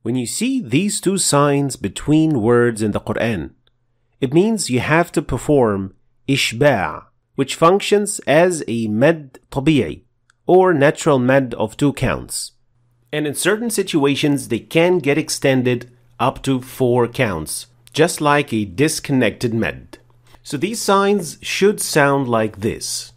When you see these two signs between words in the Quran, it means you have to perform ishba', which functions as a mad tabi'i, or natural mad of 2 counts. And in certain situations, they can get extended up to 4 counts, just like a disconnected mad. So these signs should sound like this.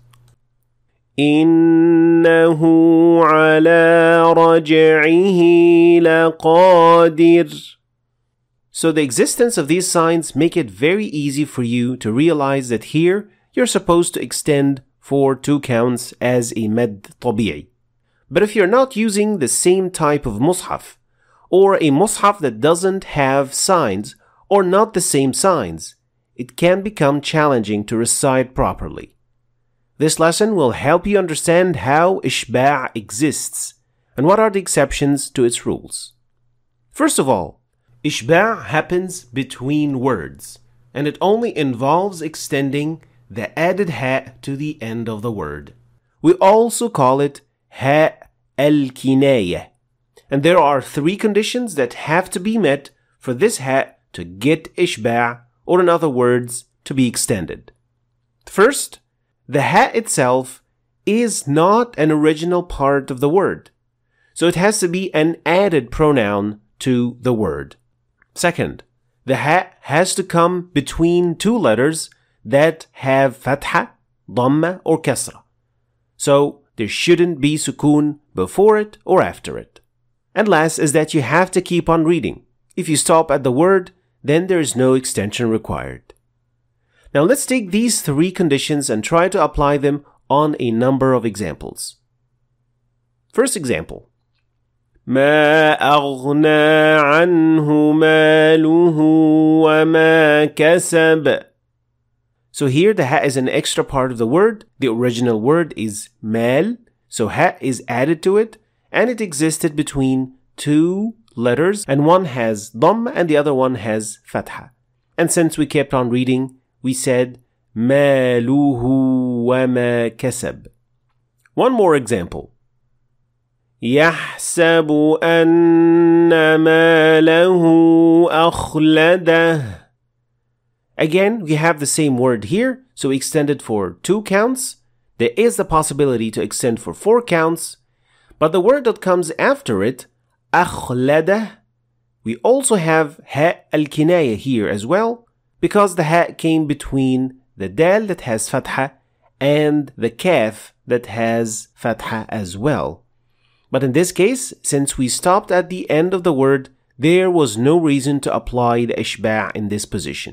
إِنَّهُ عَلَى رَجْعِهِ لَقَادِرٌ. So the existence of these signs make it very easy for you to realize that here you're supposed to extend for 2 counts as a mad tabi'i. But if you're not using the same type of mushaf, or a mushaf that doesn't have signs, or not the same signs, it can become challenging to recite properly. This lesson will help you understand how ishba' exists and what are the exceptions to its rules. First of all, ishba' happens between words, and it only involves extending the added ha to the end of the word. We also call it ha al-kinayah. And there are 3 conditions that have to be met for this ha to get ishba', or in other words, to be extended. First, the ha itself is not an original part of the word, so it has to be an added pronoun to the word. Second, the ha has to come between 2 letters that have fatha, dhamma, or kasra. So there shouldn't be sukoon before it or after it. And last is that you have to keep on reading. If you stop at the word, then there is no extension required. Now let's take these 3 conditions and try to apply them on a number of examples. First example. ما أغنى عنه ماله وما كسب. So here the ha is an extra part of the word. The original word is mal, so ha is added to it, and it existed between 2 letters, and one has dhamm and the other one has fatha. And since we kept on reading, we said ماله وما كسب. One more example. يحسب أن ماله أخلده. Again, we have the same word here, so we extended for 2 counts. There is the possibility to extend for 4 counts, but the word that comes after it, أخلده, we also have ha al-kinayah here as well, because the ha came between the dal that has fatha and the kaf that has fatha as well. But in this case, since we stopped at the end of the word, there was no reason to apply the ishba' in this position.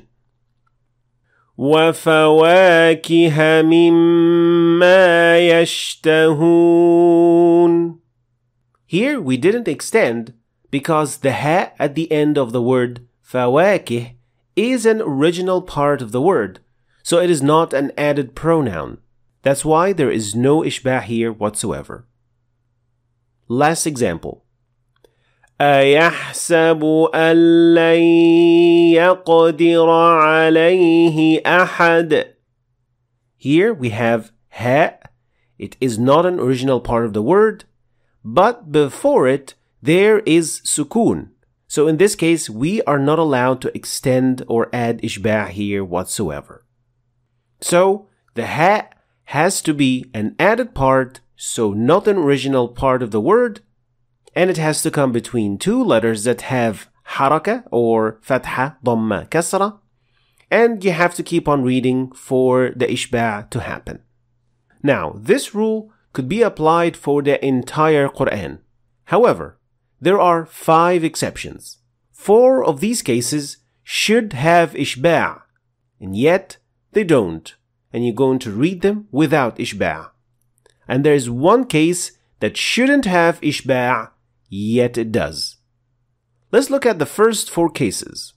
وَفَوَاكِهَ مِمَّا يَشْتَهُونَ. Here we didn't extend because the ha at the end of the word فَوَاكِهِ is an original part of the word, so it is not an added pronoun. That's why there is no ishba' here whatsoever. Last example. أَيَحْسَبُ أَن لَّن يَقْدِرَ عَلَيْهِ أَحَدٌ. Here we have ha. It is not an original part of the word, but before it there is sukoon. So in this case, we are not allowed to extend or add ishba' here whatsoever. So the ha has to be an added part, so not an original part of the word, and it has to come between 2 letters that have haraka or fatha, dhamma, kasra, and you have to keep on reading for the ishba' to happen. Now, this rule could be applied for the entire Quran. However, there are 5 exceptions. 4 of these cases should have ishba', and yet they don't, and you're going to read them without ishba'. And there is 1 case that shouldn't have ishba', yet it does. Let's look at the first 4 cases.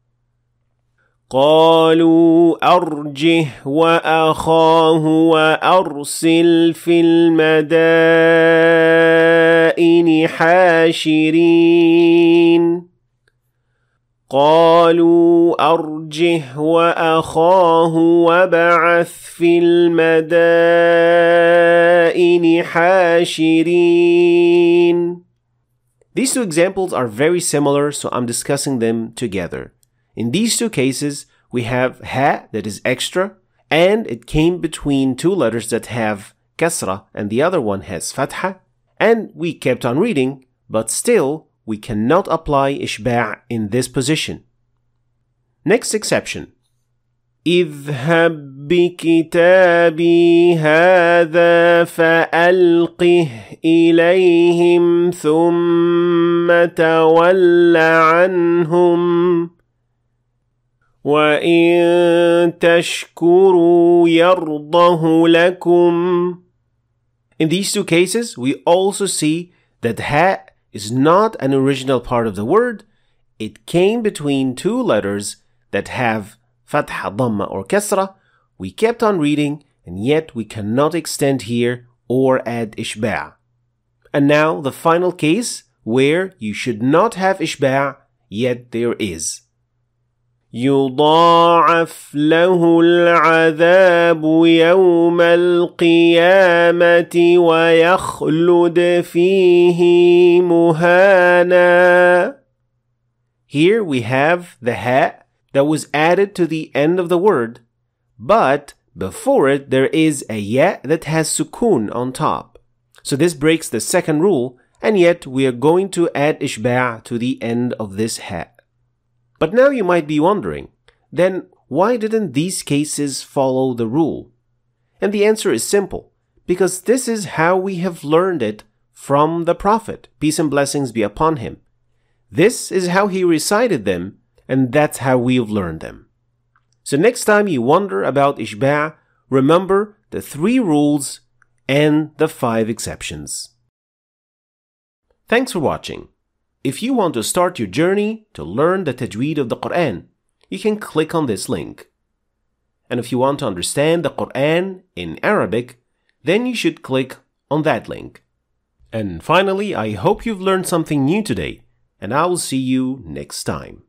قالوا أرجه وأخاه وأرسل في المدائن حاشرين. قالوا أرجه وأخاه وابعث في المدائن حاشرين. These two examples are very similar, so I'm discussing them together. In these two cases, we have ha that is extra, and it came between two letters that have kasra and the other one has fatha, and we kept on reading, but still we cannot apply ishba' in this position. Next exception. اذهب بكتابي هذا فألقه إليهم ثم تول عنهم وإن تشكروا يرضه لكم. In these two cases, we also see that ha is not an original part of the word. It came between two letters that have fatha, dhamma, or kasra. We kept on reading, and yet we cannot extend here or add ishba'. And now the final case where you should not have ishba', yet there is. يضاعف له العذاب يوم القيامة ويخلد فيه مهانا. Here we have the ha that was added to the end of the word, but before it there is a ya that has sukun on top. So this breaks the second rule, and yet we are going to add ishba' to the end of this ha. But now you might be wondering, then why didn't these cases follow the rule? And the answer is simple, because this is how we have learned it from the Prophet, peace and blessings be upon him. This is how he recited them, and that's how we've learned them. So next time you wonder about ishba', remember the 3 rules and the 5 exceptions. Thanks for watching. If you want to start your journey to learn the tajweed of the Quran, you can click on this link. And if you want to understand the Quran in Arabic, then you should click on that link. And finally, I hope you've learned something new today, and I will see you next time.